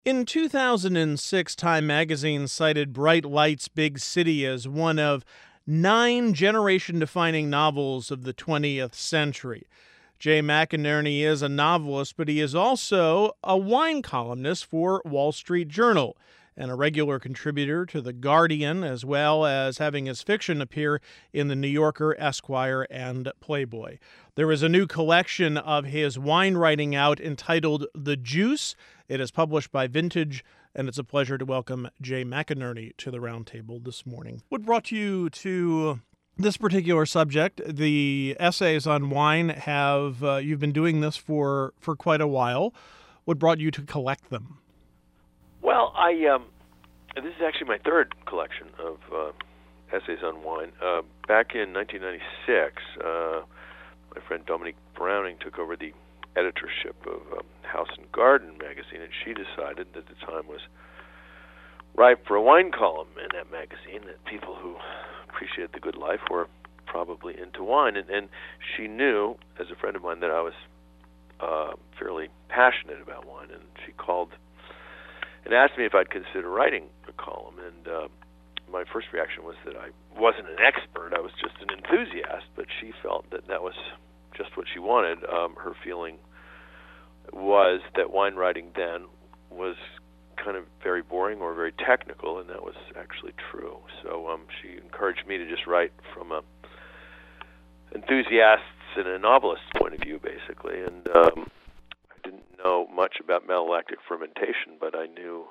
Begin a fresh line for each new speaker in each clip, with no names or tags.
In 2006, Time magazine cited Bright Light's Big City as one of 9 generation defining novels of the 20th century. Jay McInerney is a novelist, but he is also a wine columnist for Wall Street Journal and a regular contributor to The Guardian, as well as having his fiction appear in The New Yorker, Esquire, and Playboy. There is a new collection of his wine writing out entitled The Juice. It is published by Vintage, and it's a pleasure to welcome Jay McInerney to the roundtable this morning. What brought you to this particular subject? The essays on wine have you've been doing this for quite a while. What brought you to collect them?
Well, this is actually my third collection of essays on wine. Back in 1996, my friend Dominique Browning took over the editorship of House and Garden magazine, and she decided that the time was ripe for a wine column in that magazine, that people who appreciated the good life were probably into wine. And she knew, as a friend of mine, that I was fairly passionate about wine, and she called and asked me if I'd consider writing a column. And my first reaction was that I wasn't an expert, I was just an enthusiast, but she felt that that was just what she wanted. Her feeling was that wine writing then was kind of very boring or very technical, and that was actually true. So she encouraged me to just write from a enthusiast's and a novelist's point of view, basically. And I didn't know much about malolactic fermentation, but I knew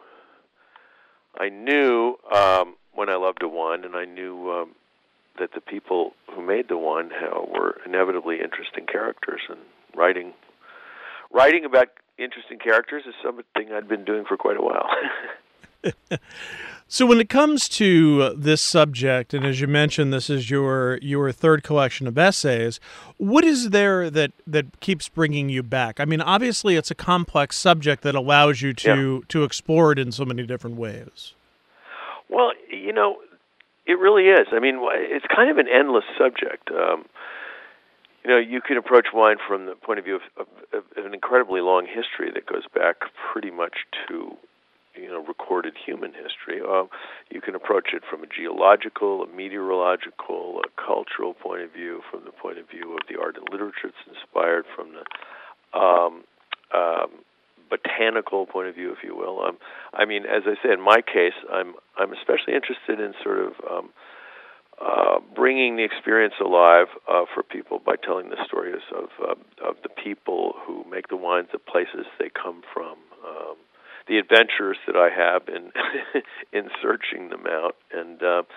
when I loved a wine, and I knew that the people who made the wine were inevitably interesting characters, and writing about interesting characters is something I'd been doing for quite a while.
So when it comes to this subject, and as you mentioned, this is your third collection of essays, what is there that keeps bringing you back? I mean, obviously it's a complex subject that allows you to explore it in so many different ways.
Well, it really is. I mean, it's kind of an endless subject. You can approach wine from the point of view of an incredibly long history that goes back pretty much to recorded human history. You can approach it from a geological, a meteorological, a cultural point of view, from the point of view of the art and literature it's inspired, from the botanical point of view, if you will. I mean, as I say, in my case, I'm especially interested in sort of bringing the experience alive for people by telling the stories of the people who make the wines, the places they come from, the adventures that I have in in searching them out. And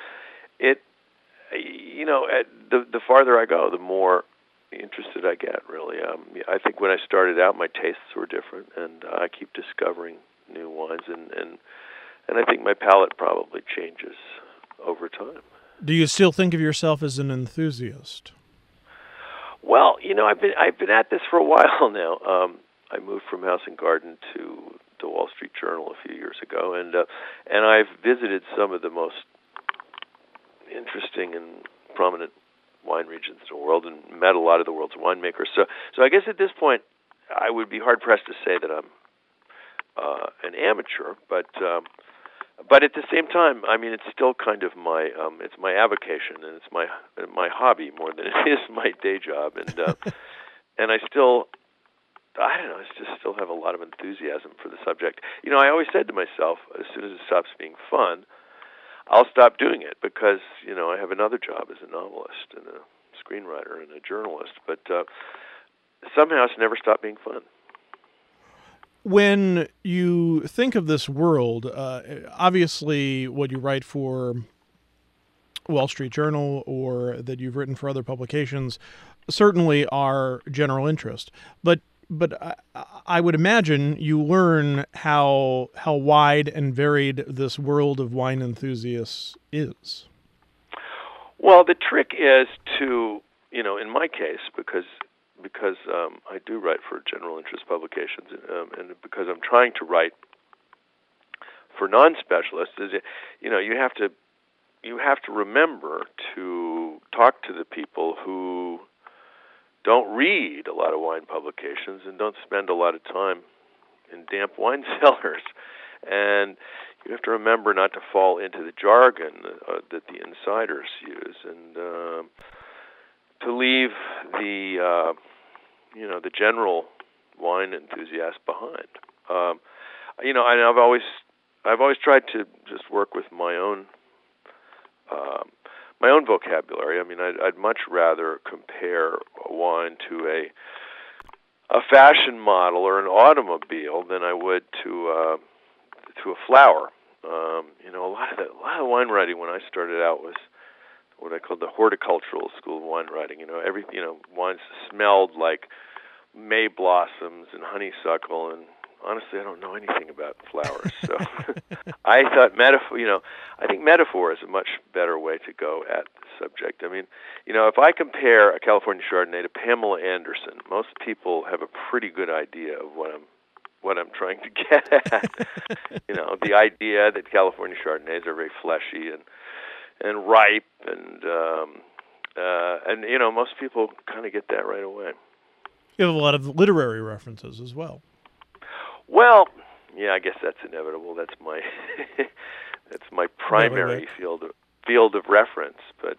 the farther I go, the more interested I get, really. I think when I started out, my tastes were different, and I keep discovering new wines, and I think my palate probably changes over time.
Do you still think of yourself as an enthusiast?
Well, I've been at this for a while now. I moved from House and Garden to the Wall Street Journal a few years ago, and I've visited some of the most interesting and prominent wine regions in the world, and met a lot of the world's winemakers. So I guess at this point, I would be hard pressed to say that I'm an amateur, but at the same time, I mean, it's still kind of my it's my avocation, and it's my hobby more than it is my day job, and I still, I don't know, I just still have a lot of enthusiasm for the subject. I always said to myself, as soon as it stops being fun, I'll stop doing it, because I have another job as a novelist and a screenwriter and a journalist, but somehow it's never stopped being fun.
When you think of this world, obviously what you write for Wall Street Journal or that you've written for other publications certainly are general interest. But I would imagine you learn how wide and varied this world of wine enthusiasts is.
Well, the trick is to, in my case, because I do write for general interest publications, and because I'm trying to write for non-specialists, you have to remember to talk to the people who don't read a lot of wine publications and don't spend a lot of time in damp wine cellars. And you have to remember not to fall into the jargon that the insiders use, and to leave the the general wine enthusiast behind. And I've always tried to just work with my own vocabulary. I mean, I'd much rather compare a wine to a fashion model or an automobile than I would to a flower. A lot of wine writing when I started out was what I called the horticultural school of wine writing. Wines smelled like May blossoms and honeysuckle, and honestly, I don't know anything about flowers. So I thought I think metaphor is a much better way to go at the subject. I mean, if I compare a California Chardonnay to Pamela Anderson, most people have a pretty good idea of what I'm trying to get at. The idea that California Chardonnays are very fleshy and ripe, and most people kind of get that right away.
You have a lot of literary references as well.
Well, yeah, I guess that's inevitable. That's my primary field of reference. But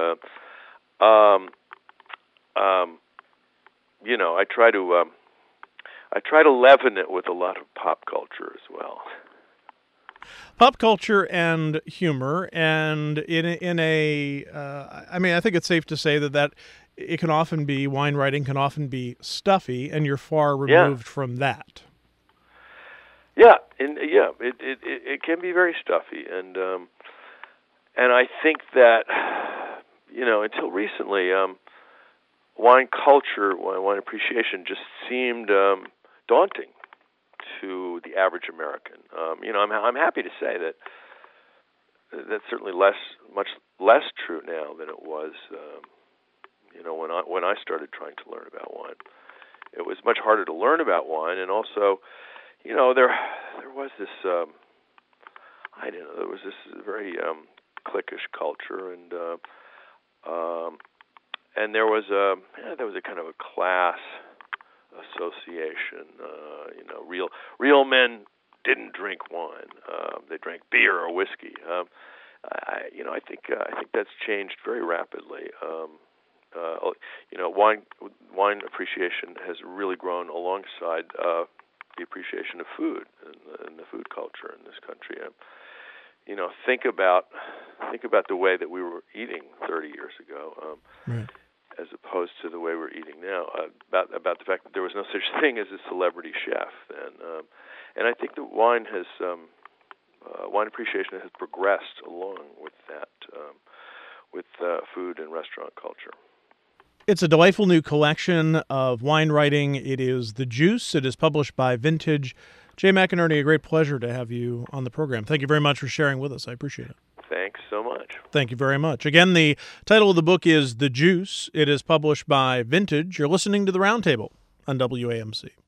I try to leaven it with a lot of pop culture as well.
Pop culture and humor, and I think it's safe to say that it can often be, wine writing can often be stuffy, and you're far removed from that.
Yeah, it can be very stuffy, and I think that until recently, wine culture, wine appreciation just seemed daunting to the average American. I'm happy to say that that's certainly much less true now than it was. When I started trying to learn about wine, it was much harder to learn about wine, and also, there was this there was this very cliquish culture, and there was a kind of a class association. Real men didn't drink wine; they drank beer or whiskey. I think that's changed very rapidly. Wine appreciation has really grown alongside the appreciation of food and the food culture in this country. Think about the way that we were eating 30 years ago,
right,
as opposed to the way we're eating now. About the fact that there was no such thing as a celebrity chef, and I think that wine appreciation has progressed along with that, with food and restaurant culture.
It's a delightful new collection of wine writing. It is The Juice. It is published by Vintage. Jay McInerney, a great pleasure to have you on the program. Thank you very much for sharing with us. I appreciate it.
Thanks so much.
Thank you very much. Again, the title of the book is The Juice. It is published by Vintage. You're listening to The Roundtable on WAMC.